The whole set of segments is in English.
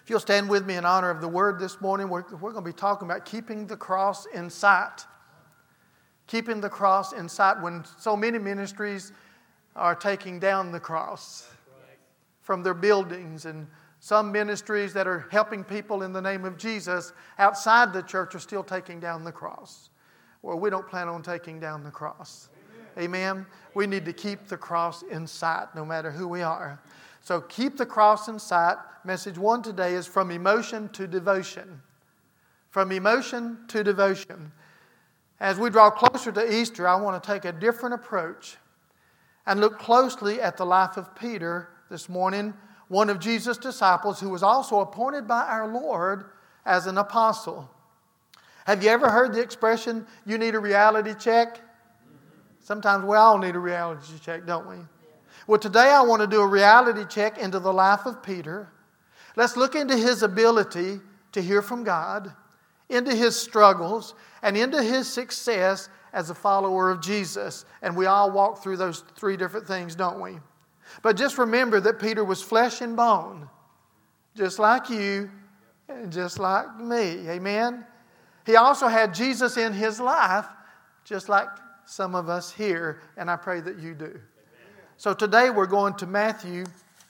If you'll stand with me in honor of the word this morning, we're going to be talking about keeping the cross in sight. Keeping the cross in sight when so many ministries are taking down the cross from their buildings, and some ministries that are helping people in the name of Jesus outside the church are still taking down the cross. Well, we don't plan on taking down the cross. Amen. We need to keep the cross in sight no matter who we are. So keep the cross in sight. Message 1 today is from emotion to devotion. From emotion to devotion. As we draw closer to Easter, I want to take a different approach and look closely at the life of Peter this morning, one of Jesus' disciples who was also appointed by our Lord as an apostle. Have you ever heard the expression, you need a reality check? Sometimes we all need a reality check, don't we? Well, today I want to do a reality check into the life of Peter. Let's look into his ability to hear from God, into his struggles, and into his success as a follower of Jesus. And we all walk through those 3 different things, don't we? But just remember that Peter was flesh and bone, just like you and just like me. Amen? He also had Jesus in his life, just like some of us here, and I pray that you do. So today we're going to Matthew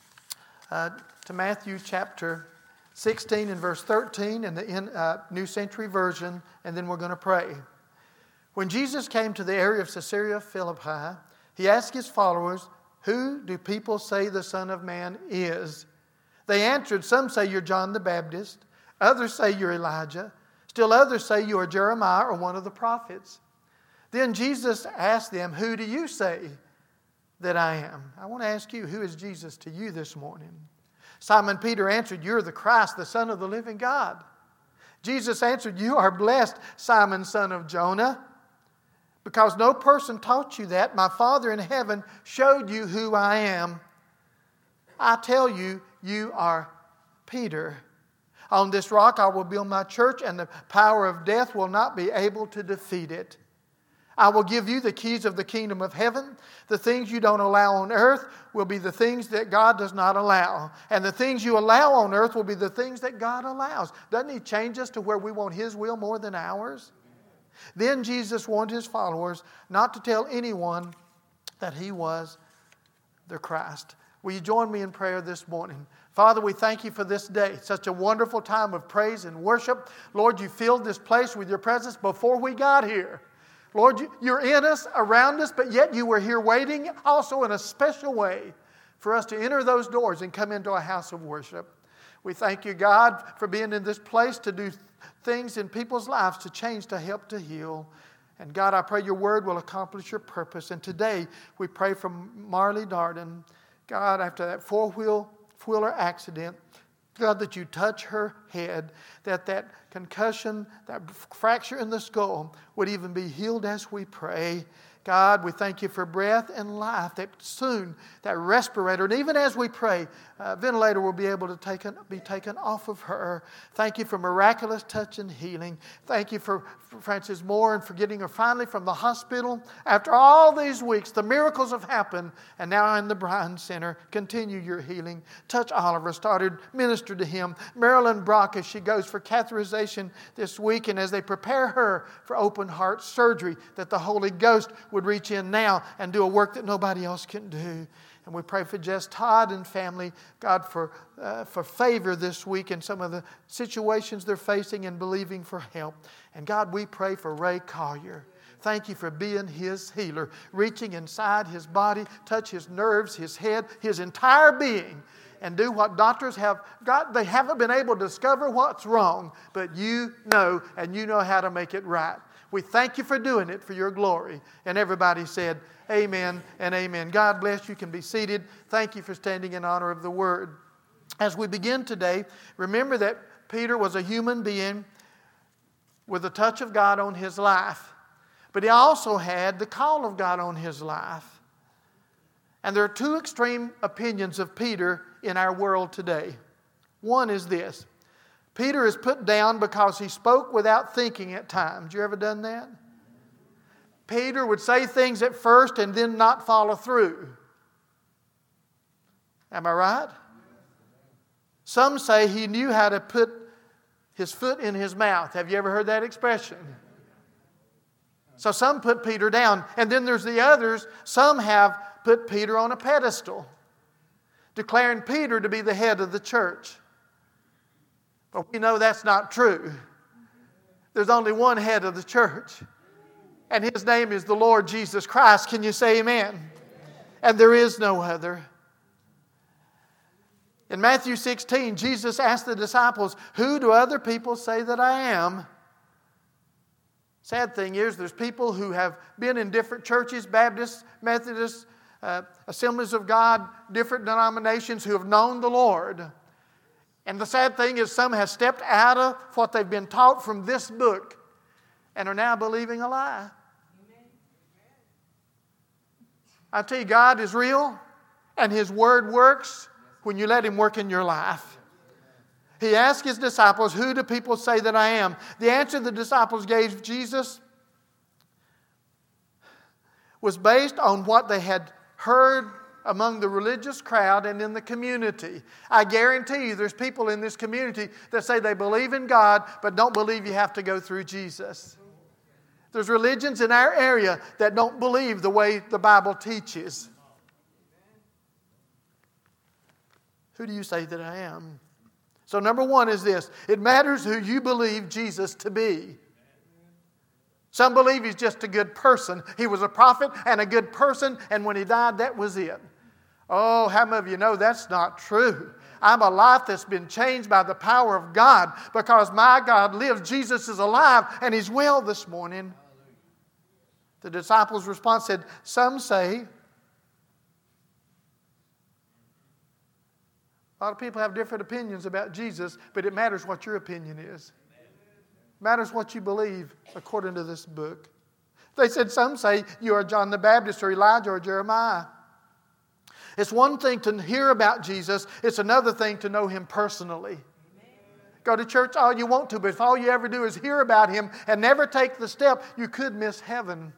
chapter 16 and verse 13 in the New Century Version, and then we're going to pray. When Jesus came to the area of Caesarea Philippi, he asked his followers, "Who do people say the Son of Man is?" They answered, "Some say you're John the Baptist, others say you're Elijah, still others say you are Jeremiah or one of the prophets." Then Jesus asked them, "Who do you say that I am?" I want to ask you, who is Jesus to you this morning? Simon Peter answered, "You're the Christ, the Son of the living God." Jesus answered, "You are blessed, Simon, son of Jonah, because no person taught you that. My Father in heaven showed you who I am. I tell you, you are Peter. On this rock I will build my church, and the power of death will not be able to defeat it. I will give you the keys of the kingdom of heaven. The things you don't allow on earth will be the things that God does not allow. And the things you allow on earth will be the things that God allows." Doesn't He change us to where we want His will more than ours? Then Jesus warned His followers not to tell anyone that He was the Christ. Will you join me in prayer this morning? Father, we thank You for this day. Such a wonderful time of praise and worship. Lord, You filled this place with Your presence before we got here. Lord, You're in us, around us, but yet You were here waiting also in a special way for us to enter those doors and come into a house of worship. We thank You, God, for being in this place to do things in people's lives to change, to help, to heal. And God, I pray Your word will accomplish Your purpose. And today we pray for Marley Darden. God, after that four-wheeler accident, God, that You touch her head, that concussion, that fracture in the skull would even be healed as we pray. God, we thank You for breath and life, that soon that respirator, and even as we pray, ventilator will be able to be taken off of her. Thank You for miraculous touch and healing. Thank You for Frances Moore and for getting her finally from the hospital. After all these weeks, the miracles have happened, and now in the Bryan Center. Continue Your healing. Touch Oliver, started minister to him. Marilyn Brock, as she goes for catheterization this week, and as they prepare her for open heart surgery, that the Holy Ghost would reach in now and do a work that nobody else can do. And we pray for Jess Todd and family, God, for favor this week in some of the situations they're facing and believing for help. And God, we pray for Ray Collier. Thank You for being his healer, reaching inside his body, touch his nerves, his head, his entire being, and do what doctors have got. They haven't been able to discover what's wrong, but You know, and You know how to make it right. We thank You for doing it for Your glory. And everybody said, amen and amen. God bless you. You can be seated. Thank you for standing in honor of the Word. As we begin today, remember that Peter was a human being with the touch of God on his life. But he also had the call of God on his life. And there are 2 extreme opinions of Peter in our world today. One is this: Peter is put down because he spoke without thinking at times. You ever done that? Peter would say things at first and then not follow through. Am I right? Some say he knew how to put his foot in his mouth. Have you ever heard that expression? So some put Peter down. And then there's the others. Some have put Peter on a pedestal, declaring Peter to be the head of the church. But we know that's not true. There's only one head of the church, and His name is the Lord Jesus Christ. Can you say amen? And there is no other. In Matthew 16, Jesus asked the disciples, "Who do other people say that I am?" Sad thing is, there's people who have been in different churches, Baptists, Methodists, Assemblies of God, different denominations, who have known the Lord. And the sad thing is, some have stepped out of what they've been taught from this book and are now believing a lie. I tell you, God is real, and His Word works when you let Him work in your life. He asked His disciples, "Who do people say that I am?" The answer the disciples gave Jesus was based on what they had heard among the religious crowd and in the community. I guarantee you there's people in this community that say they believe in God but don't believe you have to go through Jesus. There's religions in our area that don't believe the way the Bible teaches. Who do you say that I am? So number one is this: it matters who you believe Jesus to be. Some believe He's just a good person. He was a prophet and a good person, and when He died, that was it. Oh, how many of you know that's not true? I'm a life that's been changed by the power of God because my God lives. Jesus is alive, and He's well this morning. The disciples' response said, "Some say..." A lot of people have different opinions about Jesus, but it matters what your opinion is. It matters what you believe according to this book. They said, "Some say you are John the Baptist or Elijah or Jeremiah." It's one thing to hear about Jesus. It's another thing to know Him personally. Go to church all you want to, but if all you ever do is hear about Him and never take the step, you could miss heaven.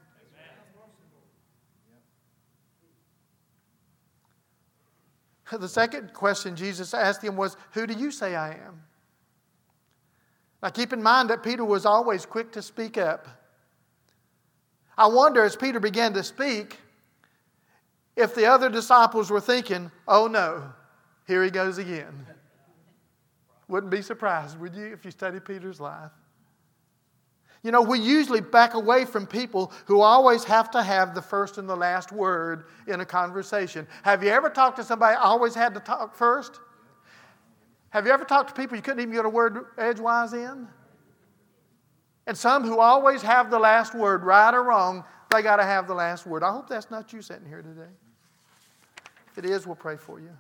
The second question Jesus asked him was, "Who do you say I am?" Now keep in mind that Peter was always quick to speak up. I wonder, as Peter began to speak, if the other disciples were thinking, "Oh no, here he goes again." Wouldn't be surprised, would you, if you study Peter's life? You know, we usually back away from people who always have to have the first and the last word in a conversation. Have you ever talked to somebody who always had to talk first? Have you ever talked to people you couldn't even get a word edgewise in? And some who always have the last word, right or wrong, they got to have the last word. I hope that's not you sitting here today. If it is, we'll pray for you.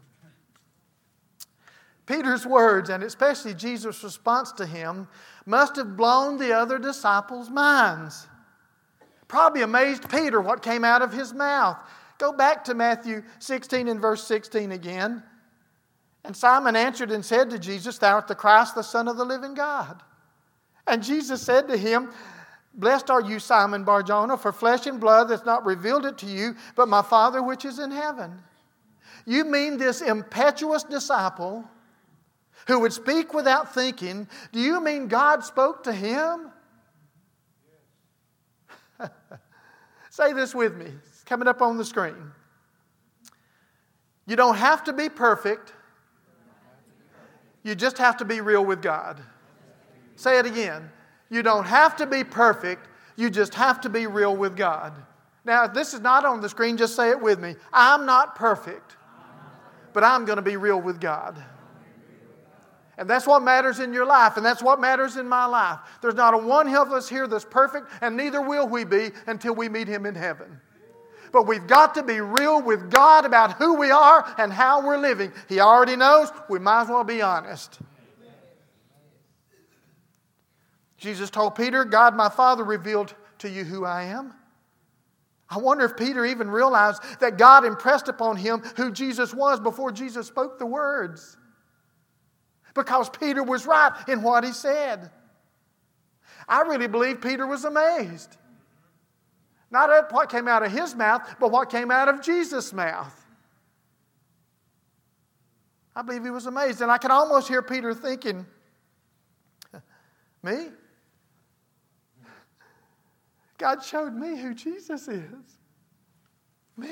Peter's words, and especially Jesus' response to him, must have blown the other disciples' minds. Probably amazed Peter what came out of his mouth. Go back to Matthew 16 and verse 16 again. "And Simon answered and said to Jesus, 'Thou art the Christ, the Son of the living God.' And Jesus said to him, 'Blessed are you, Simon Bar-Jonah, for flesh and blood has not revealed it to you, but my Father which is in heaven.'" You mean this impetuous disciple who would speak without thinking, do you mean God spoke to him? Say this with me. It's coming up on the screen. You don't have to be perfect. You just have to be real with God. Say it again. You don't have to be perfect. You just have to be real with God. Now, if this is not on the screen, just say it with me. I'm not perfect, but I'm going to be real with God. And that's what matters in your life, and that's what matters in my life. There's not a one of us here that's perfect, and neither will we be until we meet Him in heaven. But we've got to be real with God about who we are and how we're living. He already knows. We might as well be honest. Jesus told Peter, "God, my Father, revealed to you who I am." I wonder if Peter even realized that God impressed upon him who Jesus was before Jesus spoke the words. Because Peter was right in what he said. I really believe Peter was amazed. Not at what came out of his mouth, but what came out of Jesus' mouth. I believe he was amazed. And I can almost hear Peter thinking, me? God showed me who Jesus is. Me?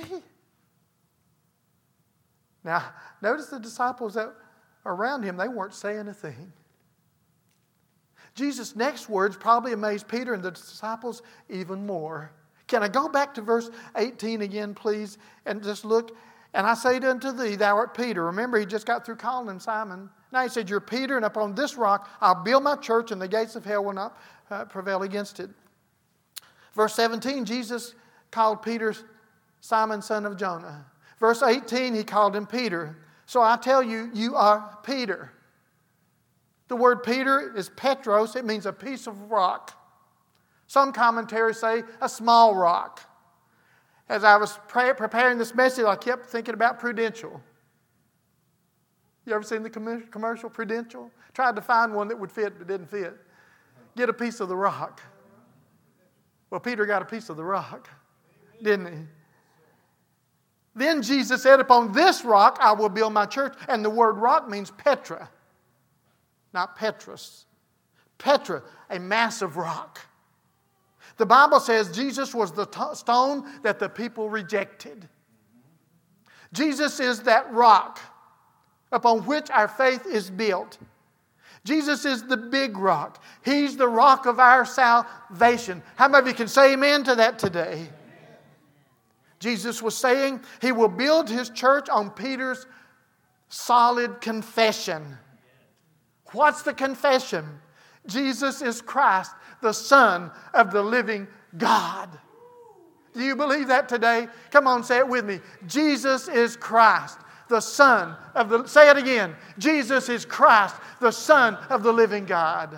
Now, notice the disciples that are around him, they weren't saying a thing. Jesus' next words probably amazed Peter and the disciples even more. Can I go back to verse 18 again, please, and just look? And I say unto thee, thou art Peter. Remember, he just got through calling him Simon. Now he said, you're Peter, and upon this rock I'll build my church, and the gates of hell will not prevail against it. Verse 17, Jesus called Peter Simon, son of Jonah. Verse 18, he called him Peter. So I tell you, you are Peter. The word Peter is Petros. It means a piece of rock. Some commentaries say a small rock. As I was preparing this message, I kept thinking about Prudential. You ever seen the commercial Prudential? Tried to find one that would fit, but didn't fit. Get a piece of the rock. Well, Peter got a piece of the rock, didn't he? Then Jesus said, upon this rock I will build my church. And the word rock means Petra, not Petrus. Petra, a massive rock. The Bible says Jesus was the stone that the people rejected. Jesus is that rock upon which our faith is built. Jesus is the big rock. He's the rock of our salvation. How many of you can say amen to that today? Amen. Jesus was saying he will build his church on Peter's solid confession. What's the confession? Jesus is Christ, the Son of the living God. Do you believe that today? Come on, say it with me. Jesus is Christ, the Son of the... Say it again. Jesus is Christ, the Son of the living God.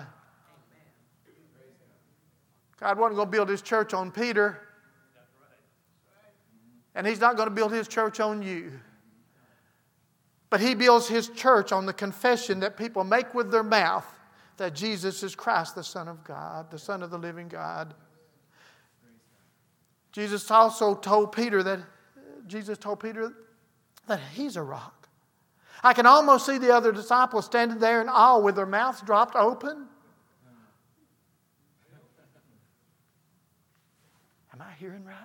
God wasn't going to build his church on Peter. And he's not going to build his church on you. But he builds his church on the confession that people make with their mouth that Jesus is Christ, the Son of God, the Son of the living God. Jesus told Peter that he's a rock. I can almost see the other disciples standing there in awe with their mouths dropped open. Am I hearing right?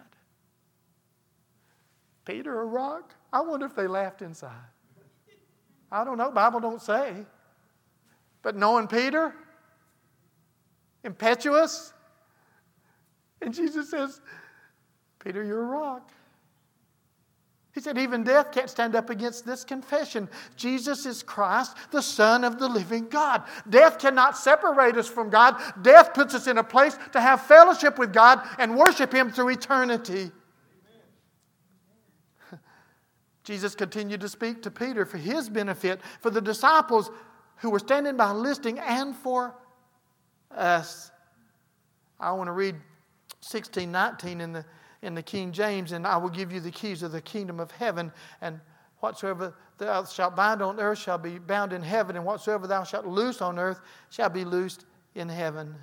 Peter, a rock? I wonder if they laughed inside. I don't know. The Bible don't say. But knowing Peter, impetuous, and Jesus says, Peter, you're a rock. He said, even death can't stand up against this confession. Jesus is Christ, the Son of the living God. Death cannot separate us from God. Death puts us in a place to have fellowship with God and worship him through eternity. Jesus continued to speak to Peter for his benefit, for the disciples who were standing by listening, and for us. I want to read 16:19 in the King James, and I will give you the keys of the kingdom of heaven, and whatsoever thou shalt bind on earth shall be bound in heaven, and whatsoever thou shalt loose on earth shall be loosed in heaven.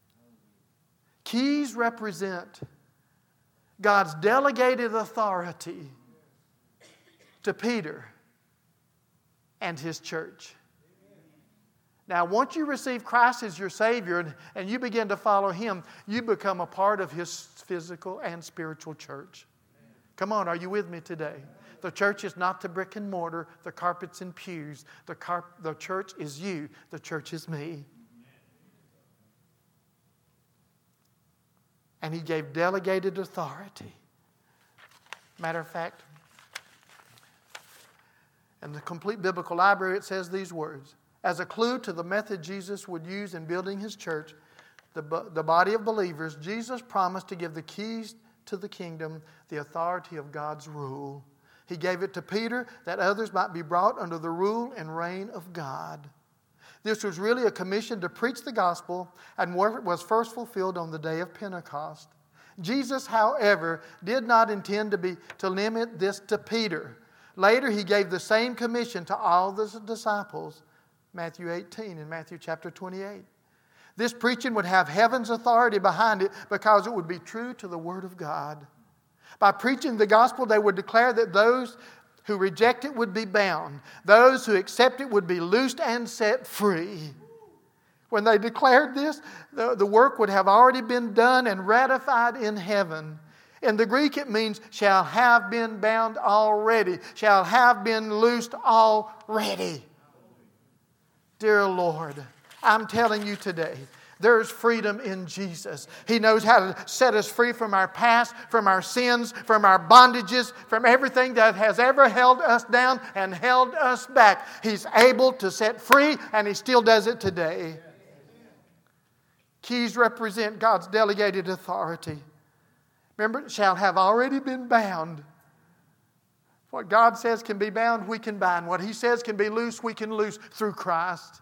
Keys represent God's delegated authority to Peter and his church. Now, once you receive Christ as your Savior and you begin to follow him, you become a part of his physical and spiritual church. Come on, are you with me today? The church is not the brick and mortar, the carpets and pews. The church is you. The church is me. And he gave delegated authority. Matter of fact, in the Complete Biblical Library, it says these words. As a clue to the method Jesus would use in building his church, the body of believers, Jesus promised to give the keys to the kingdom, the authority of God's rule. He gave it to Peter that others might be brought under the rule and reign of God. This was really a commission to preach the gospel and was first fulfilled on the day of Pentecost. Jesus, however, did not intend to limit this to Peter. Later, he gave the same commission to all the disciples. Matthew 18 and Matthew chapter 28. This preaching would have heaven's authority behind it because it would be true to the Word of God. By preaching the gospel, they would declare that those who reject it would be bound. Those who accept it would be loosed and set free. When they declared this, the work would have already been done and ratified in heaven. In the Greek it means shall have been bound already, shall have been loosed already. Dear Lord, I'm telling you today, there's freedom in Jesus. He knows how to set us free from our past, from our sins, from our bondages, from everything that has ever held us down and held us back. He's able to set free, and He still does it today. Keys represent God's delegated authority. Remember, shall have already been bound. What God says can be bound, we can bind. What He says can be loose, we can loose through Christ.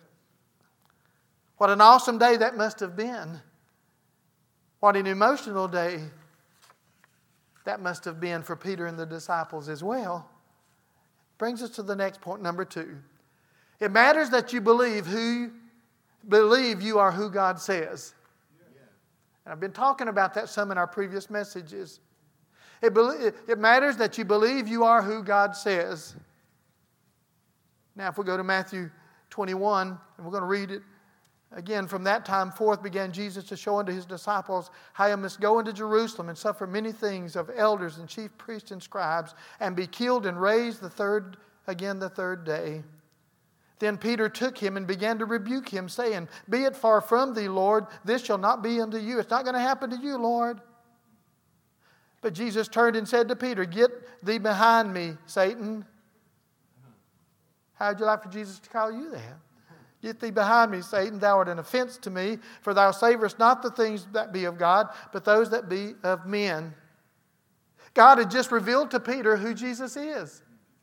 What an awesome day that must have been. What an emotional day that must have been for Peter and the disciples as well. Brings us to the next point, number 2. It matters that you believe you are who God says. And I've been talking about that some in our previous messages. It matters that you believe you are who God says. Now, if we go to Matthew 21, and we're going to read it again. From that time forth began Jesus to show unto His disciples how He must go into Jerusalem and suffer many things of elders and chief priests and scribes, and be killed and raised the third day. Then Peter took him and began to rebuke him, saying, Be it far from thee, Lord, this shall not be unto you. It's not going to happen to you, Lord. But Jesus turned and said to Peter, Get thee behind me, Satan. How would you like for Jesus to call you that? Get thee behind me, Satan. Thou art an offense to me, for thou savorest not the things that be of God, but those that be of men. God had just revealed to Peter who Jesus is.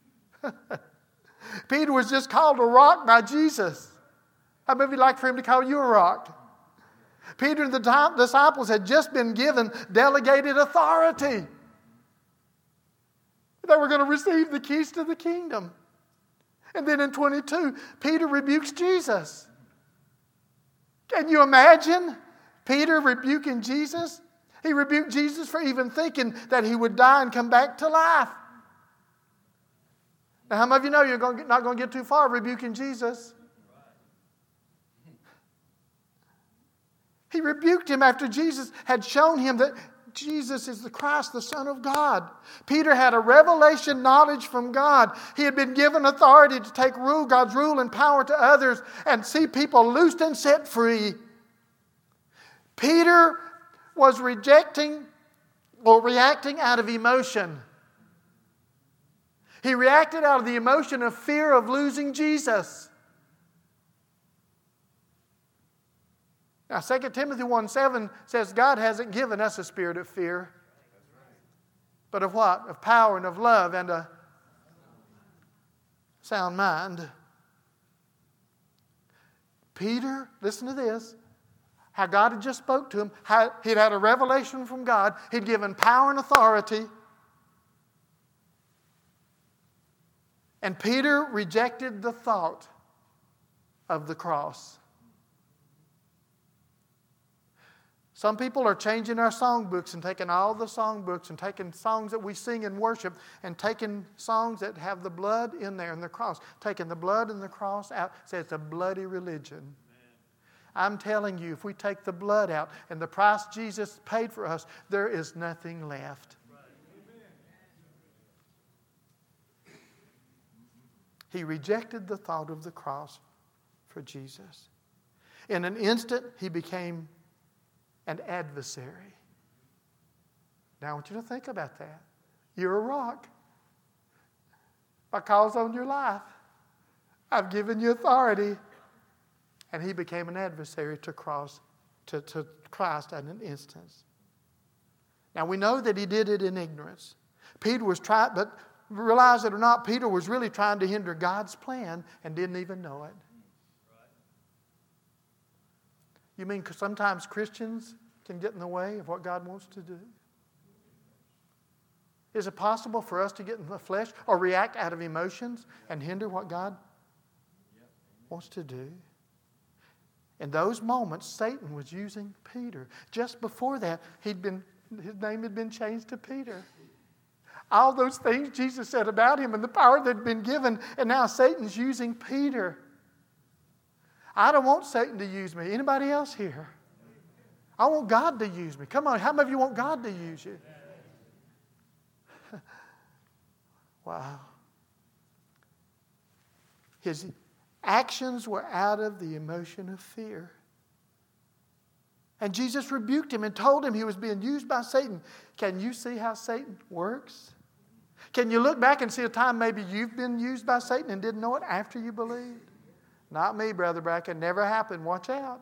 Peter was just called a rock by Jesus. How many of you like for Him to call you a rock? Peter and the disciples had just been given delegated authority. They were going to receive the keys to the kingdom. And then in 22, Peter rebukes Jesus. Can you imagine Peter rebuking Jesus? He rebuked Jesus for even thinking that He would die and come back to life. Now, how many of you know you're not going to get too far rebuking Jesus? He rebuked him after Jesus had shown him that Jesus is the Christ, the Son of God. Peter had a revelation knowledge from God. He had been given authority to take God's rule and power to others and see people loosed and set free. Peter was reacting out of emotion. He reacted out of the emotion of fear of losing Jesus. Now, 2 Timothy 1:7 says God hasn't given us a spirit of fear, but of what? Of power and of love and a sound mind. Peter, listen to this, how God had just spoke to him, how he'd had a revelation from God, He'd given power and authority, and Peter rejected the thought of the cross. Some people are changing our songbooks and taking all the songbooks and taking songs that we sing in worship and taking songs that have the blood in there and the cross. Taking the blood and the cross out. Say it's a bloody religion. Amen. I'm telling you, if we take the blood out and the price Jesus paid for us, there is nothing left. Right. He rejected the thought of the cross for Jesus. In an instant, He became an adversary. Now I want you to think about that. You're a rock. My call's on your life. I've given you authority. And He became an adversary to Christ at an instance. Now we know that He did it in ignorance. Peter was trying, but realize it or not, Peter was really trying to hinder God's plan and didn't even know it. You mean sometimes Christians can get in the way of what God wants to do? Is it possible for us to get in the flesh or react out of emotions and hinder what God wants to do? In those moments, Satan was using Peter. Just before that, his name had been changed to Peter. All those things Jesus said about him and the power that had been given, and now Satan's using Peter. I don't want Satan to use me. Anybody else here? I want God to use me. Come on, how many of you want God to use you? Wow. His actions were out of the emotion of fear. And Jesus rebuked him and told him he was being used by Satan. Can you see how Satan works? Can you look back and see a time maybe you've been used by Satan and didn't know it after you believed? Not me, Brother Bracken. Never happened. Watch out.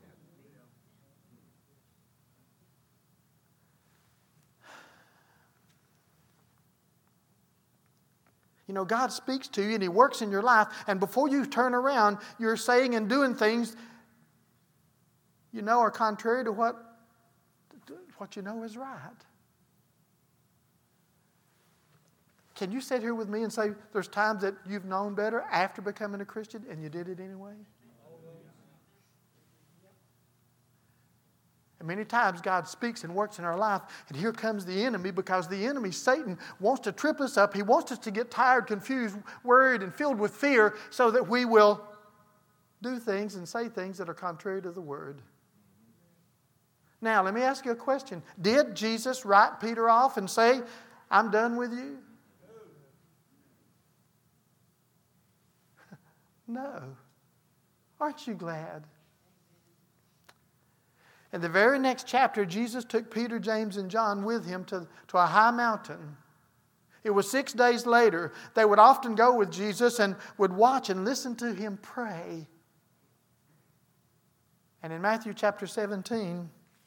You know, God speaks to you and He works in your life. And before you turn around, you're saying and doing things you know are contrary to what you know is right. Can you sit here with me and say there's times that you've known better after becoming a Christian and you did it anyway? And many times God speaks and works in our life, and here comes the enemy, because the enemy, Satan, wants to trip us up. He wants us to get tired, confused, worried, and filled with fear so that we will do things and say things that are contrary to the Word. Now, let me ask you a question. Did Jesus write Peter off and say, I'm done with you? No. Aren't you glad? In the very next chapter, Jesus took Peter, James, and John with him to a high mountain. It was 6 days later. They would often go with Jesus and would watch and listen to him pray. And in Matthew chapter 17,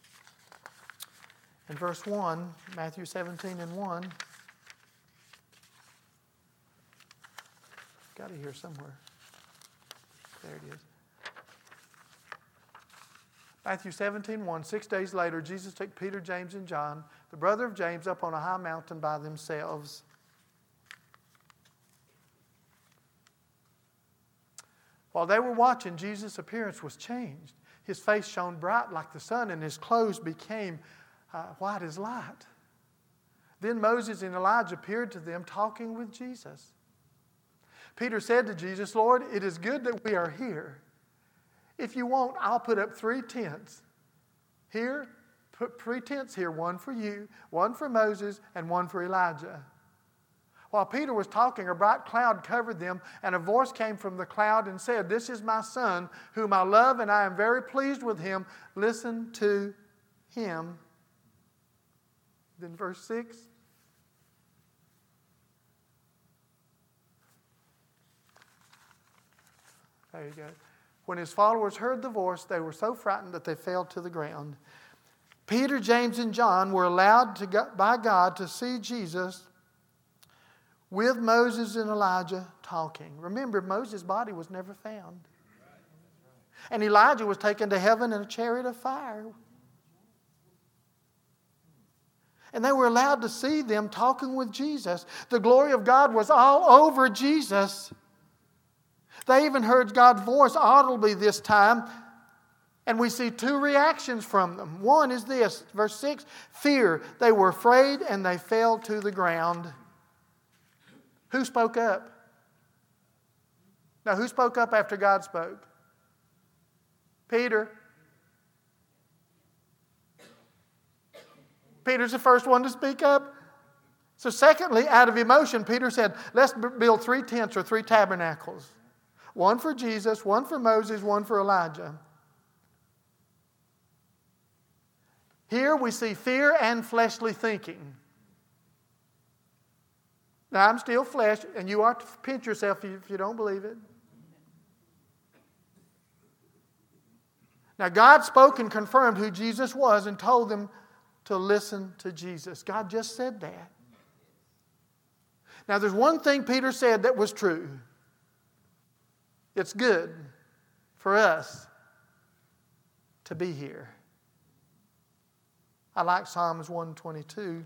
in verse 1, Matthew 17 and 1, got it here somewhere. There it is. Matthew 17:1, 6 days later, Jesus took Peter, James, and John, the brother of James, up on a high mountain by themselves. While they were watching, Jesus' appearance was changed. His face shone bright like the sun, and his clothes became white as light. Then Moses and Elijah appeared to them, talking with Jesus. Peter said to Jesus, Lord, it is good that we are here. If you want, I'll put up 3 tents. Here, put 3 tents here, one for you, one for Moses, and one for Elijah. While Peter was talking, a bright cloud covered them, and a voice came from the cloud and said, This is my son, whom I love, and I am very pleased with him. Listen to him. Then verse 6. There you go. When his followers heard the voice, they were so frightened that they fell to the ground. Peter, James, and John were allowed by God to see Jesus with Moses and Elijah talking. Remember, Moses' body was never found. And Elijah was taken to heaven in a chariot of fire. And they were allowed to see them talking with Jesus. The glory of God was all over Jesus. They even heard God's voice audibly this time. And we see 2 reactions from them. One is this, verse 6, fear. They were afraid and they fell to the ground. Who spoke up? Now, who spoke up after God spoke? Peter. Peter's the first one to speak up. So secondly, out of emotion, Peter said, let's build 3 tents or 3 tabernacles. One for Jesus, one for Moses, one for Elijah. Here we see fear and fleshly thinking. Now, I'm still flesh, and you ought to pinch yourself if you don't believe it. Now, God spoke and confirmed who Jesus was and told them to listen to Jesus. God just said that. Now, there's one thing Peter said that was true. It's good for us to be here. I like Psalms 122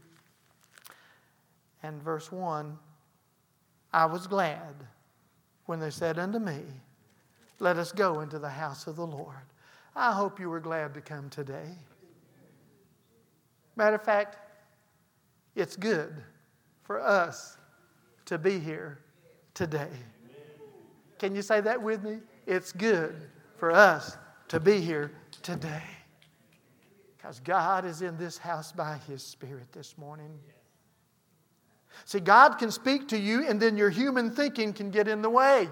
and verse 1. I was glad when they said unto me, let us go into the house of the Lord. I hope you were glad to come today. Matter of fact, it's good for us to be here today. Can you say that with me? It's good for us to be here today. Because God is in this house by His Spirit this morning. See, God can speak to you and then your human thinking can get in the way.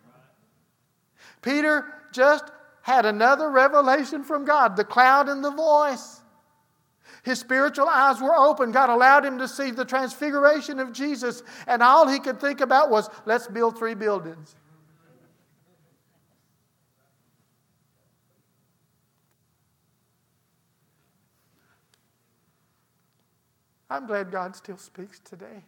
Peter just had another revelation from God, the cloud and the voice. His spiritual eyes were open. God allowed him to see the transfiguration of Jesus, and all he could think about was, let's build 3 buildings. I'm glad God still speaks today.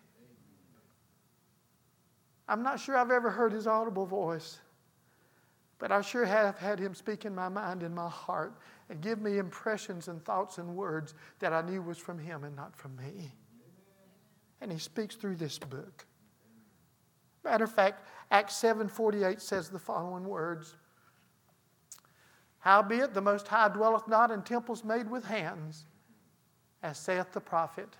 I'm not sure I've ever heard His audible voice, but I sure have had Him speak in my mind and my heart and give me impressions and thoughts and words that I knew was from Him and not from me. And He speaks through this book. Matter of fact, Acts 7:48 says the following words. Howbeit the Most High dwelleth not in temples made with hands, as saith the prophet.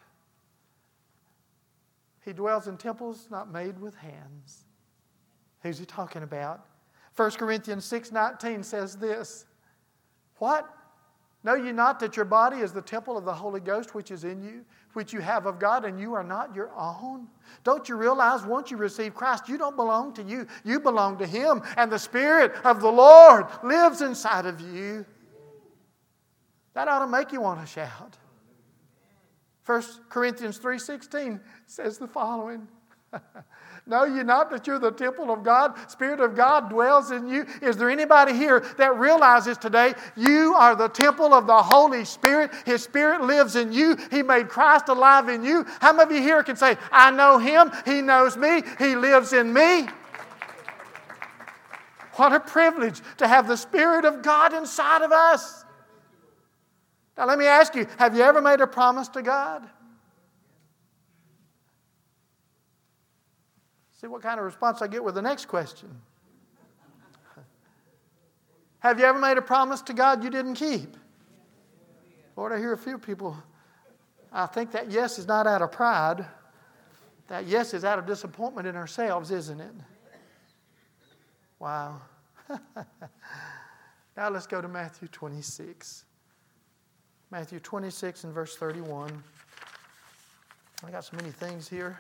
He dwells in temples not made with hands. Who's he talking about? 1 Corinthians 6:19 says this. What? Know ye not that your body is the temple of the Holy Ghost which is in you, which you have of God, and you are not your own? Don't you realize once you receive Christ, you don't belong to you. You belong to Him, and the Spirit of the Lord lives inside of you. That ought to make you want to shout. 1 Corinthians 3:16 says the following. Know ye not that you're the temple of God? Spirit of God dwells in you. Is there anybody here that realizes today you are the temple of the Holy Spirit? His Spirit lives in you. He made Christ alive in you. How many of you here can say, I know Him, He knows me, He lives in me? What a privilege to have the Spirit of God inside of us. Now let me ask you, have you ever made a promise to God? See what kind of response I get with the next question. Have you ever made a promise to God you didn't keep? Lord, I hear a few people. I think that yes is not out of pride. That yes is out of disappointment in ourselves, isn't it? Wow. Now let's go to Matthew 26. Matthew 26 and verse 31. I got so many things here.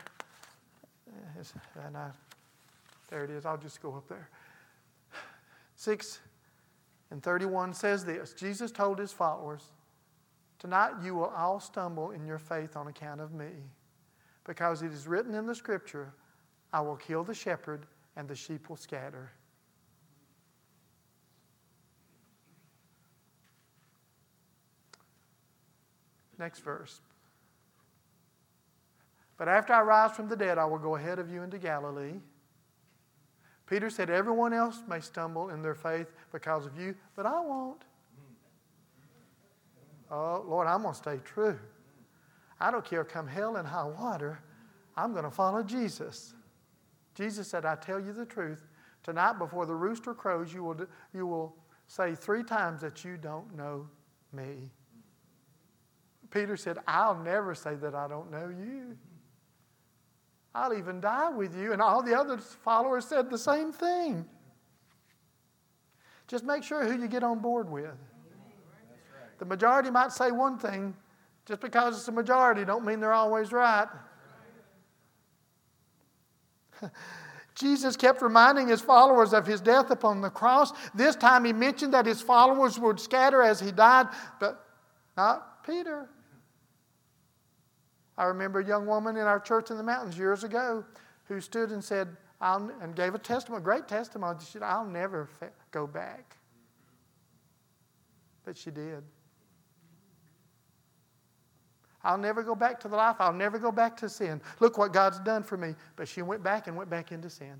There it is. I'll just go up there. 6 and 31 says this. Jesus told His followers, tonight you will all stumble in your faith on account of me. Because it is written in the Scripture, I will kill the shepherd and the sheep will scatter. Next verse. But after I rise from the dead, I will go ahead of you into Galilee. Peter said, everyone else may stumble in their faith because of you, but I won't. Oh, Lord, I'm going to stay true. I don't care, come hell and high water, I'm going to follow Jesus. Jesus said, I tell you the truth. Tonight before the rooster crows, you will say 3 times that you don't know me. Peter said, I'll never say that I don't know you. I'll even die with you. And all the other followers said the same thing. Just make sure who you get on board with. The majority might say one thing. Just because it's a majority don't mean they're always right. Jesus kept reminding His followers of His death upon the cross. This time He mentioned that His followers would scatter as He died, but not Peter. I remember a young woman in our church in the mountains years ago who stood and said, and gave a testimony, a great testimony. She said, I'll never go back. But she did. I'll never go back to the life. I'll never go back to sin. Look what God's done for me. But she went back into sin.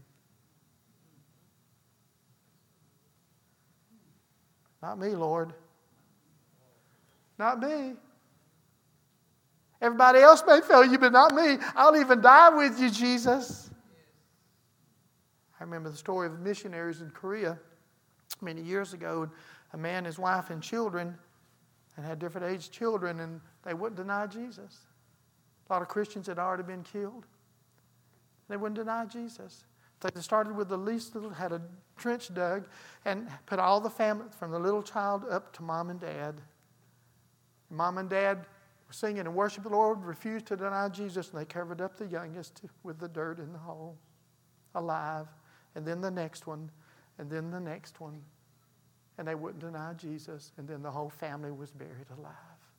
Not me, Lord. Not me. Everybody else may fail you, but not me. I'll even die with you, Jesus. I remember the story of missionaries in Korea many years ago. A man, his wife, and children, and had different aged children, and they wouldn't deny Jesus. A lot of Christians had already been killed. They wouldn't deny Jesus. They started with the least little, had a trench dug, and put all the family, from the little child up to mom and dad. Mom and dad were singing and worshiping the Lord, refused to deny Jesus, and they covered up the youngest with the dirt in the hole, alive. And then the next one, and then the next one. And they wouldn't deny Jesus, and then the whole family was buried alive.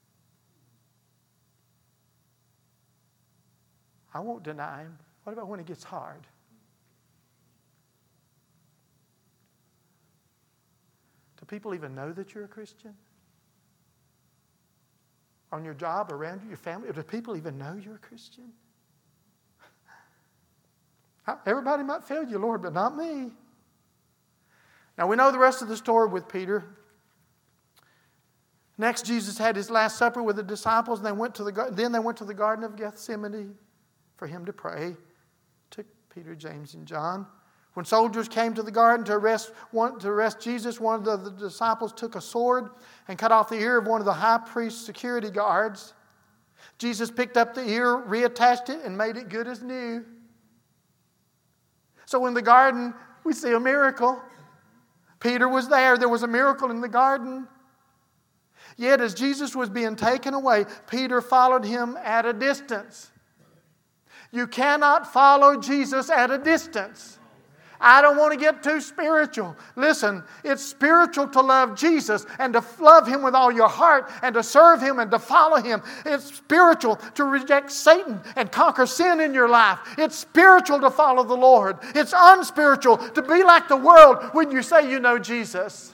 I won't deny him. What about when it gets hard? Do people even know that you're a Christian? On your job, around you, your family, do people even know you're a Christian? Everybody might fail you, Lord, but not me. Now we know the rest of the story with Peter. Next, Jesus had his last supper with the disciples, and then they went to the Garden of Gethsemane for him to pray. Took Peter, James, and John. When soldiers came to the garden to arrest Jesus, one of the disciples took a sword and cut off the ear of one of the high priest's security guards. Jesus picked up the ear, reattached it, and made it good as new. So in the garden, we see a miracle. Peter was there. There was a miracle in the garden. Yet as Jesus was being taken away, Peter followed him at a distance. You cannot follow Jesus at a distance. I don't want to get too spiritual. Listen, it's spiritual to love Jesus and to love Him with all your heart and to serve Him and to follow Him. It's spiritual to reject Satan and conquer sin in your life. It's spiritual to follow the Lord. It's unspiritual to be like the world when you say you know Jesus.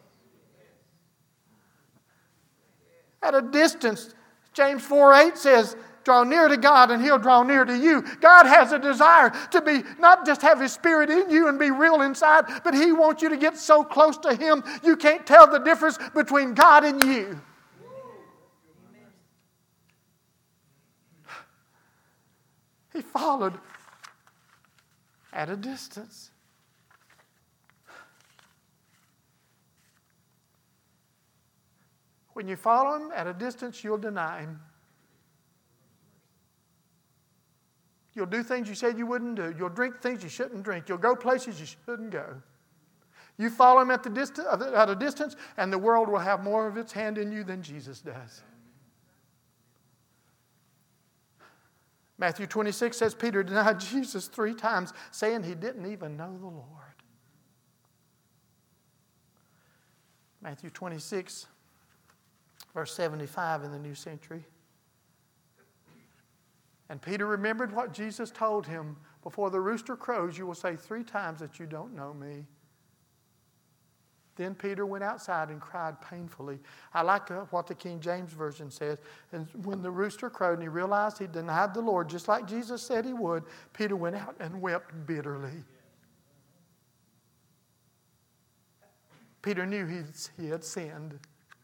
At a distance, James 4:8 says, draw near to God and He'll draw near to you. God has a desire to be, not just have His Spirit in you and be real inside, but He wants you to get so close to Him you can't tell the difference between God and you. He followed at a distance. When you follow Him at a distance, you'll deny Him. You'll do things you said you wouldn't do. You'll drink things you shouldn't drink. You'll go places you shouldn't go. You follow Him at a distance, and the world will have more of its hand in you than Jesus does. Matthew 26 says Peter denied Jesus 3 times, saying he didn't even know the Lord. Matthew 26, verse 75 in the New Century. And Peter remembered what Jesus told him. Before the rooster crows, you will say 3 times that you don't know me. Then Peter went outside and cried painfully. I like what the King James Version says. And when the rooster crowed and he realized he denied the Lord, just like Jesus said he would, Peter went out and wept bitterly. Peter knew he had sinned.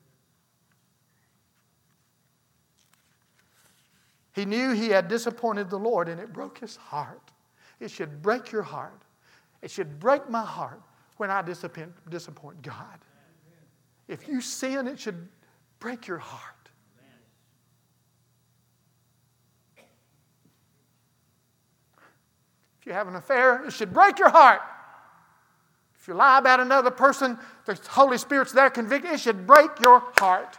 He knew he had disappointed the Lord, and it broke his heart. It should break your heart. It should break my heart when I disappoint God. If you sin, it should break your heart. If you have an affair, it should break your heart. If you lie about another person, the Holy Spirit's there convicting, it should break your heart.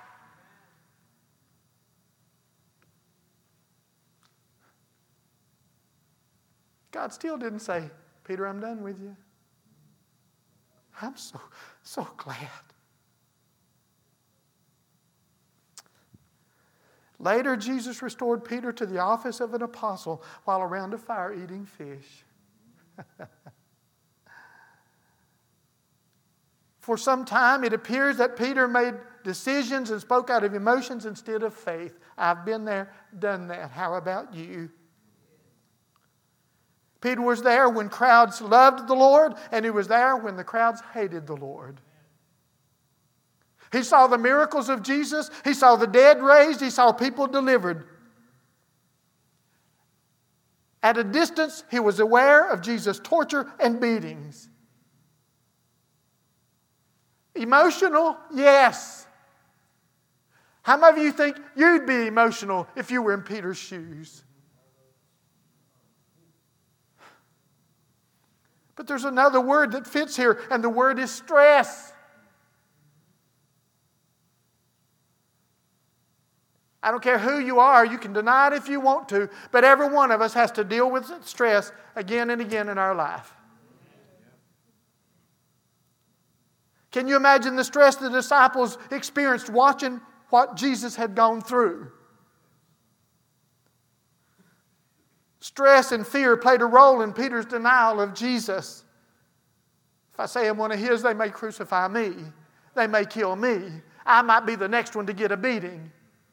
God still didn't say, Peter, I'm done with you. I'm so glad. Later, Jesus restored Peter to the office of an apostle while around a fire eating fish. For some time, it appears that Peter made decisions and spoke out of emotions instead of faith. I've been there, done that. How about you? Peter was there when crowds loved the Lord, and he was there when the crowds hated the Lord. He saw the miracles of Jesus. He saw the dead raised. He saw people delivered. At a distance, he was aware of Jesus' torture and beatings. Emotional? Yes. How many of you think you'd be emotional if you were in Peter's shoes? But there's another word that fits here, and the word is stress. I don't care who you are, you can deny it if you want to, but every one of us has to deal with stress again and again in our life. Can you imagine the stress the disciples experienced watching what Jesus had gone through? Stress and fear played a role in Peter's denial of Jesus. If I say I'm one of his, they may crucify me. They may kill me. I might be the next one to get a beating.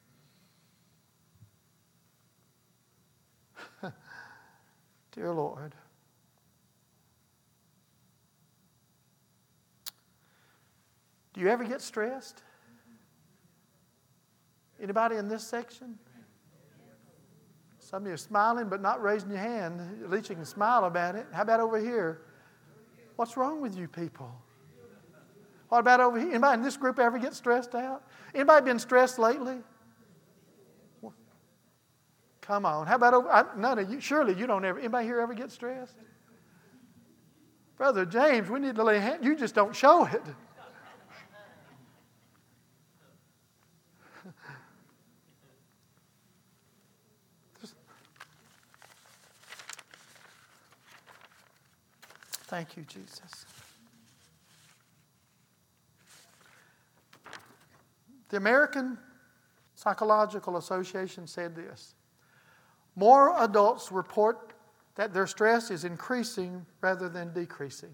Dear Lord. Do you ever get stressed? Anybody in this section? Some of you are smiling but not raising your hand. At least you can smile about it. How about over here? What's wrong with you people? What about over here? Anybody in this group ever get stressed out? Anybody been stressed lately? Come on. How about over? None of you. Surely you don't ever. Anybody here ever get stressed? Brother James, we need to lay hands. You just don't show it. Thank you, Jesus. The American Psychological Association said this: more adults report that their stress is increasing rather than decreasing.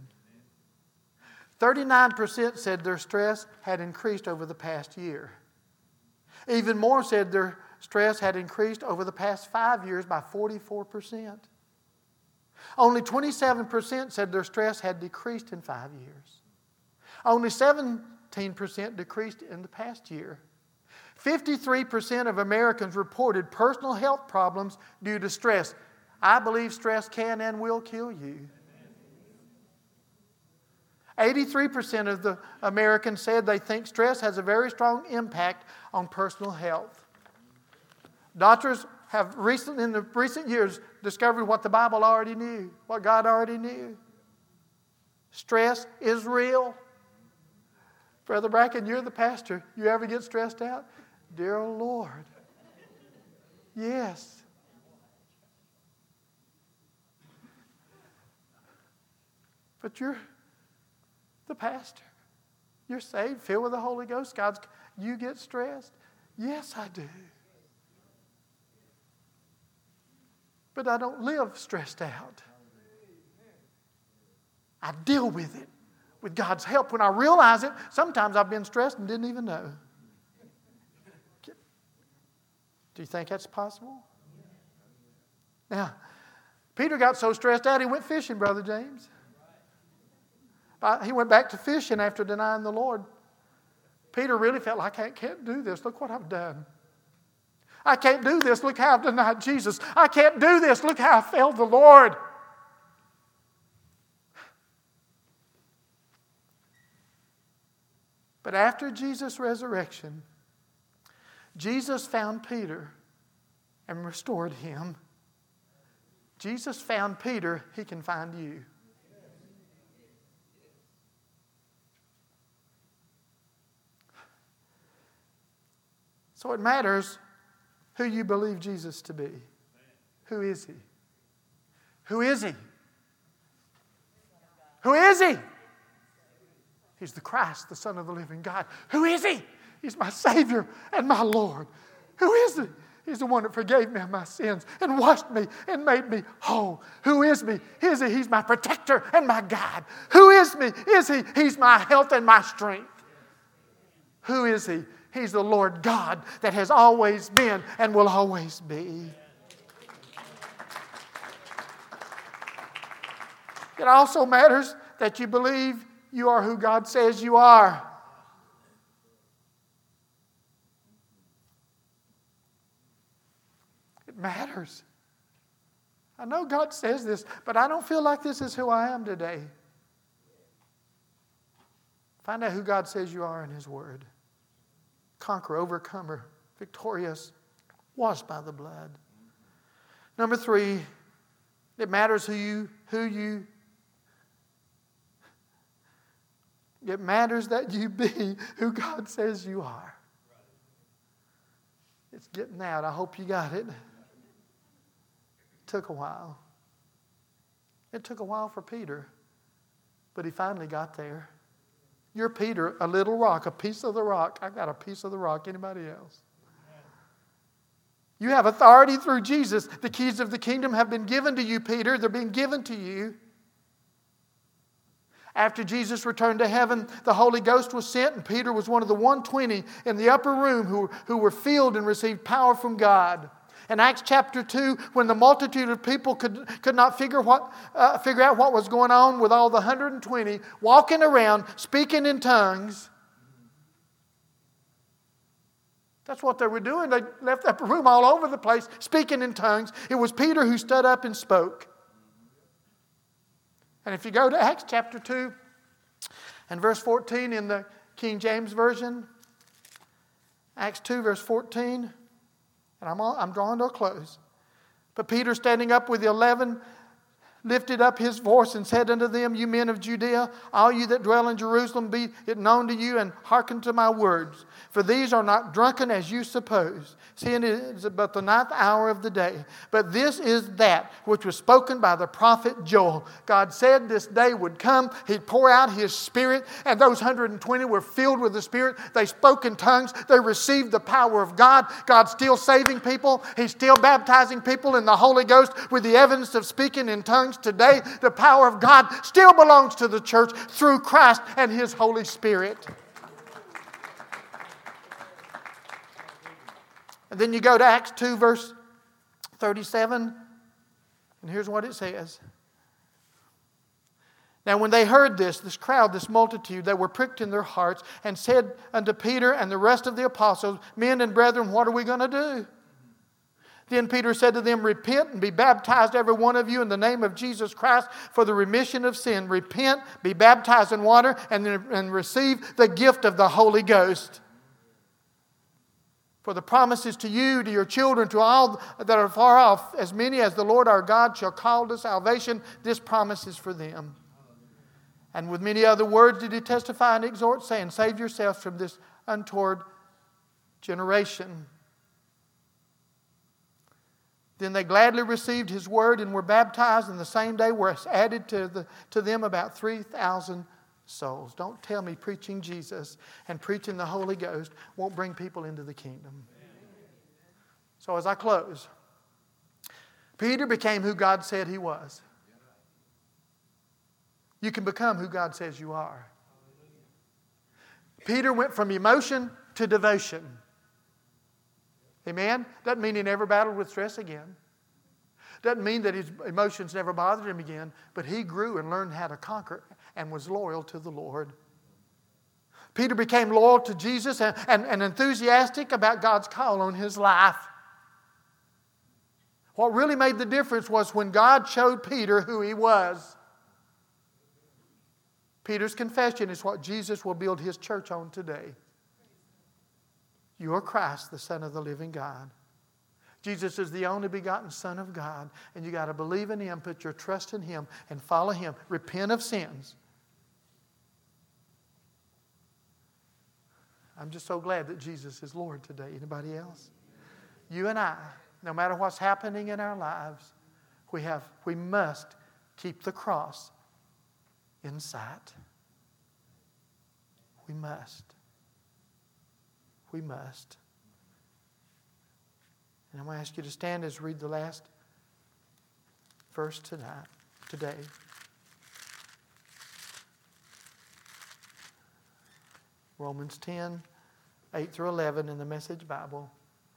39% said their stress had increased over the past year. Even more said their stress had increased over the past 5 years by 44%. Only 27% said their stress had decreased in 5 years. Only 17% decreased in the past year. 53% of Americans reported personal health problems due to stress. I believe stress can and will kill you. 83% of the Americans said they think stress has a very strong impact on personal health. Doctors have in the recent years discovered what the Bible already knew, what God already knew. Stress is real. Brother Bracken, you're the pastor. You ever get stressed out? Dear Lord. Yes. But you're the pastor. You're saved, filled with the Holy Ghost. You get stressed? Yes, I do. But I don't live stressed out. I deal with it with God's help. When I realize it, sometimes I've been stressed and didn't even know. Do you think that's possible? Now, Peter got so stressed out he went fishing, Brother James. He went back to fishing after denying the Lord. Peter really felt like, I can't do this. Look what I've done. I can't do this. Look how I've denied Jesus. I can't do this. Look how I failed the Lord. But after Jesus' resurrection, Jesus found Peter and restored him. Jesus found Peter, he can find you. So it matters who you believe Jesus to be. Who is he? Who is he? Who is he? He's the Christ, the Son of the living God. Who is he? He's my Savior and my Lord. Who is he? He's the one that forgave me of my sins and washed me and made me whole. Who is me? Is he? He's my protector and my guide. Who is me? Is he? He's my health and my strength. Who is he? He's the Lord God that has always been and will always be. It also matters that you believe you are who God says you are. It matters. I know God says this, but I don't feel like this is who I am today. Find out who God says you are in His Word. Conqueror, overcomer, victorious, washed by the blood. Number 3, it matters who you It matters that you be who God says you are. It's getting out. I hope you got it. It took a while. It took a while for Peter, but he finally got there. You're Peter, a little rock, a piece of the rock. I got a piece of the rock. Anybody else? You have authority through Jesus. The keys of the kingdom have been given to you, Peter. They're being given to you. After Jesus returned to heaven, the Holy Ghost was sent, and Peter was one of the 120 in the upper room who were filled and received power from God. In Acts chapter 2, when the multitude of people could not figure out what was going on with all the 120 walking around, speaking in tongues. That's what they were doing. They left that room all over the place, speaking in tongues. It was Peter who stood up and spoke. And if you go to Acts chapter 2 and verse 14 in the King James Version, Acts 2 verse 14, and I'm drawing to a close. But Peter, standing up with the 11, lifted up his voice and said unto them, You men of Judea, all you that dwell in Jerusalem, be it known to you, and hearken to my words. For these are not drunken as you suppose, seeing it is but the 9th hour of the day. But this is that which was spoken by the prophet Joel. God said this day would come. He'd pour out His Spirit, and those 120 were filled with the Spirit. They spoke in tongues. They received the power of God. God's still saving people. He's still baptizing people in the Holy Ghost with the evidence of speaking in tongues. Today, the power of God still belongs to the church through Christ and His Holy Spirit. And then you go to Acts 2 verse 37, and here's what it says. Now when they heard this crowd, this multitude, they were pricked in their hearts and said unto Peter and the rest of the apostles, Men and brethren, what are we going to do? Then Peter said to them, Repent and be baptized every one of you in the name of Jesus Christ for the remission of sin. Repent, be baptized in water, and receive the gift of the Holy Ghost. For the promises to you, to your children, to all that are far off, as many as the Lord our God shall call to salvation, this promise is for them. And with many other words did he testify and exhort, saying, Save yourselves from this untoward generation. Then they gladly received his word and were baptized, and the same day were added to them about 3,000 souls. Don't tell me preaching Jesus and preaching the Holy Ghost won't bring people into the kingdom. So as I close, Peter became who God said he was. You can become who God says you are. Peter went from emotion to devotion. Amen? Doesn't mean he never battled with stress again. Doesn't mean that his emotions never bothered him again. But he grew and learned how to conquer and was loyal to the Lord. Peter became loyal to Jesus and enthusiastic about God's call on his life. What really made the difference was when God showed Peter who he was. Peter's confession is what Jesus will build his church on today. You are Christ, the Son of the living God. Jesus is the only begotten Son of God, and you got to believe in Him, put your trust in Him, and follow Him. Repent of sins. I'm just so glad that Jesus is Lord today. Anybody else? You and I, no matter what's happening in our lives, we must keep the cross in sight. We must. We must. And I'm going to ask you to stand as we read the last verse today. Romans 10, 8 through 11 in the Message Bible.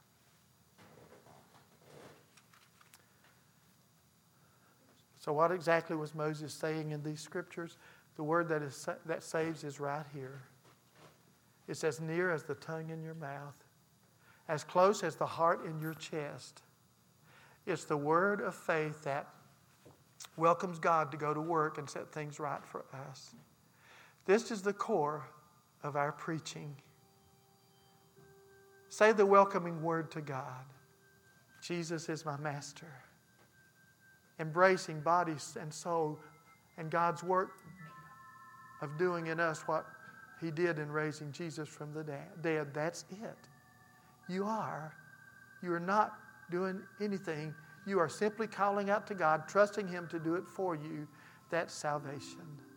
So what exactly was Moses saying in these scriptures? The word that saves is right here. It's as near as the tongue in your mouth, as close as the heart in your chest. It's the word of faith that welcomes God to go to work and set things right for us. This is the core of our preaching. Say the welcoming word to God. Jesus is my master. Embracing body and soul and God's work of doing in us what He did in raising Jesus from the dead. That's it. You are not doing anything. You are simply calling out to God, trusting Him to do it for you. That's salvation.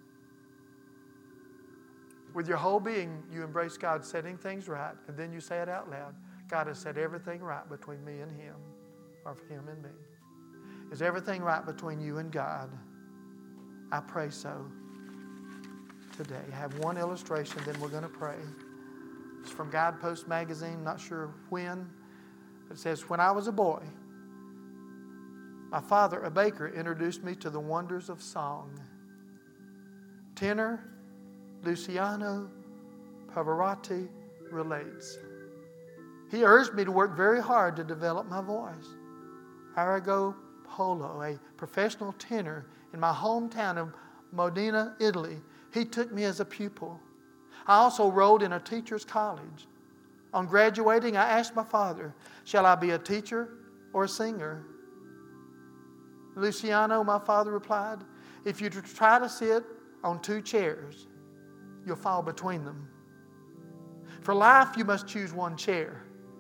With your whole being, you embrace God setting things right, and then you say it out loud. God has set everything right between me and Him, or Him and me. Is everything right between you and God? I pray so today. I have one illustration, then we're going to pray. It's from Guidepost magazine, not sure when. It says, when I was a boy, my father, a baker, introduced me to the wonders of song. Tenor Luciano Pavarotti relates. He urged me to work very hard to develop my voice. Arrigo Polo, a professional tenor in my hometown of Modena, Italy, he took me as a pupil. I also enrolled in a teacher's college. On graduating, I asked my father, shall I be a teacher or a singer? Luciano, my father replied, if you try to sit on two chairs, you'll fall between them. For life, you must choose one chair.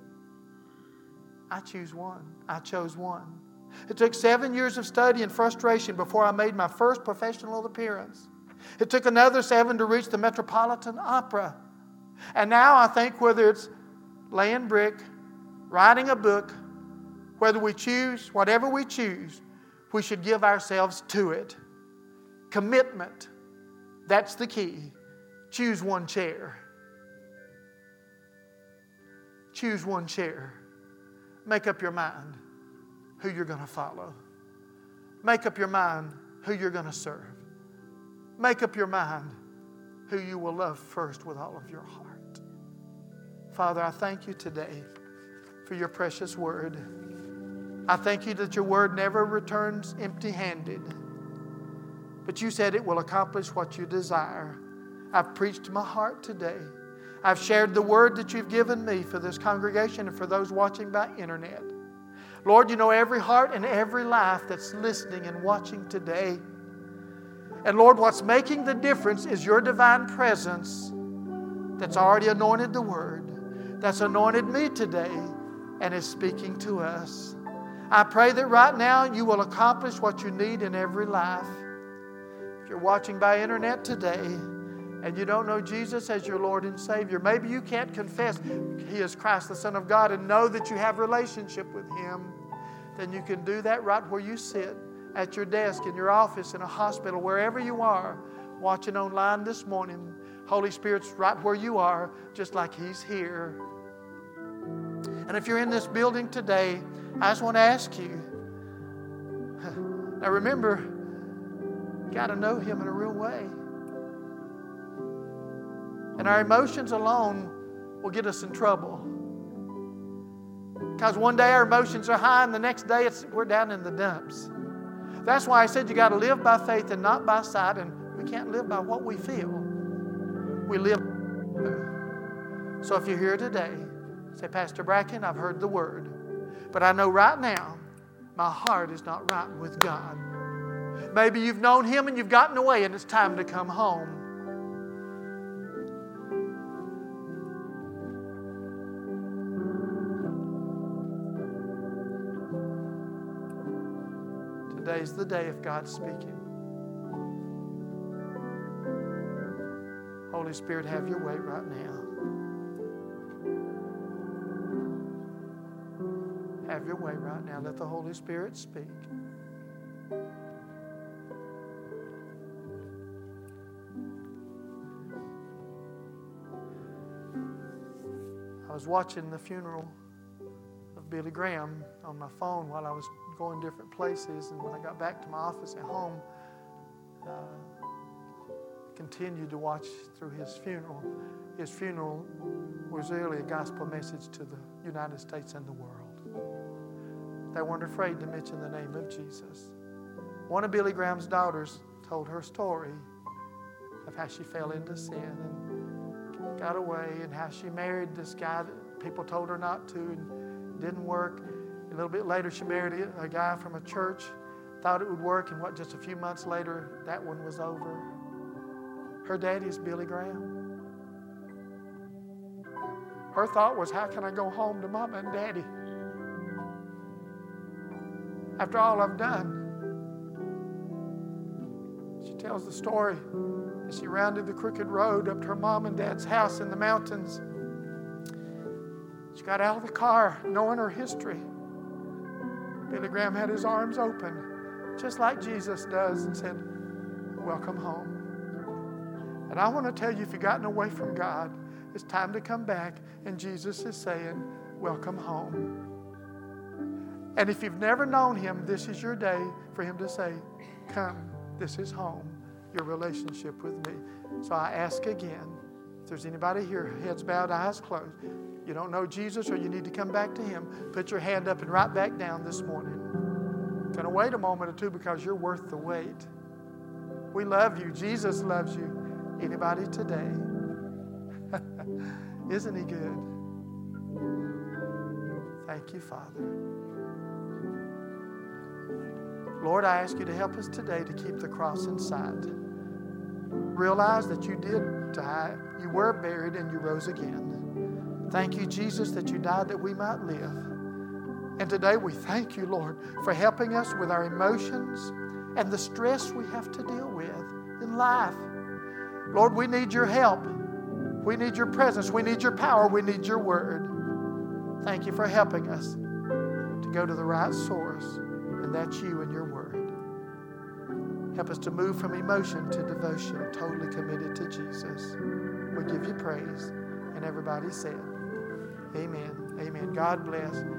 I chose one. It took 7 years of study and frustration before I made my first professional appearance. It took another 7 to reach the Metropolitan Opera. And now I think whether it's laying brick, writing a book, whether we choose, whatever we choose, we should give ourselves to it. Commitment. That's the key. Choose one chair. Choose one chair. Make up your mind who you're going to follow. Make up your mind who you're going to serve. Make up your mind who you will love first with all of your heart. Father, I thank you today for your precious word. I thank you that your word never returns empty-handed, but you said it will accomplish what you desire. I've preached my heart today. I've shared the word that you've given me for this congregation and for those watching by internet. Lord, you know every heart and every life that's listening and watching today. And Lord, what's making the difference is your divine presence that's already anointed the word, that's anointed me today and is speaking to us. I pray that right now you will accomplish what you need in every life. If you're watching by internet today and you don't know Jesus as your Lord and Savior, maybe you can't confess He is Christ, the Son of God, and know that you have a relationship with Him, then you can do that right where you sit, at your desk, in your office, in a hospital, wherever you are, watching online this morning. Holy Spirit's right where you are, just like He's here. And if you're in this building today, I just want to ask you, now remember, you got to know Him in a real way. And our emotions alone will get us in trouble. Because one day our emotions are high and the next day we're down in the dumps. That's why I said you got to live by faith and not by sight, and we can't live by what we feel. We live. So if you're here today, say, Pastor Bracken, I've heard the word, but I know right now my heart is not right with God. Maybe you've known Him and you've gotten away and it's time to come home. Today's the day of God speaking. Holy Spirit, have your way right now. Have your way right now. Let the Holy Spirit speak. I was watching the funeral of Billy Graham on my phone while I was going different places, and when I got back to my office at home, continued to watch through his funeral. His funeral was really a gospel message to the United States and the world. They weren't afraid to mention the name of Jesus. One of Billy Graham's daughters told her story of how she fell into sin and got away, and how she married this guy that people told her not to, and didn't work. A little bit later, she married a guy from a church, thought it would work, and just a few months later, that one was over. Her daddy's Billy Graham. Her thought was, how can I go home to Mama and Daddy after all I've done? She tells the story as she rounded the crooked road up to her mom and dad's house in the mountains. She got out of the car knowing her history. Billy Graham had his arms open, just like Jesus does, and said, welcome home. And I want to tell you, if you've gotten away from God, it's time to come back, and Jesus is saying, welcome home. And if you've never known him, this is your day for him to say, come, this is home, your relationship with me. So I ask again, if there's anybody here, heads bowed, eyes closed, you don't know Jesus or you need to come back to him, put your hand up and right back down this morning. I'm going to wait a moment or two because you're worth the wait. We love you. Jesus loves you. Anybody today? Isn't he good? Thank you, Father. Lord, I ask you to help us today to keep the cross in sight. Realize that you did die, you were buried, and you rose again. Thank you, Jesus, that you died that we might live. And today we thank you, Lord, for helping us with our emotions and the stress we have to deal with in life. Lord, we need your help. We need your presence. We need your power. We need your word. Thank you for helping us to go to the right source, and that's you and your word. Help us to move from emotion to devotion, totally committed to Jesus. We give you praise. And everybody said, amen. Amen. God bless.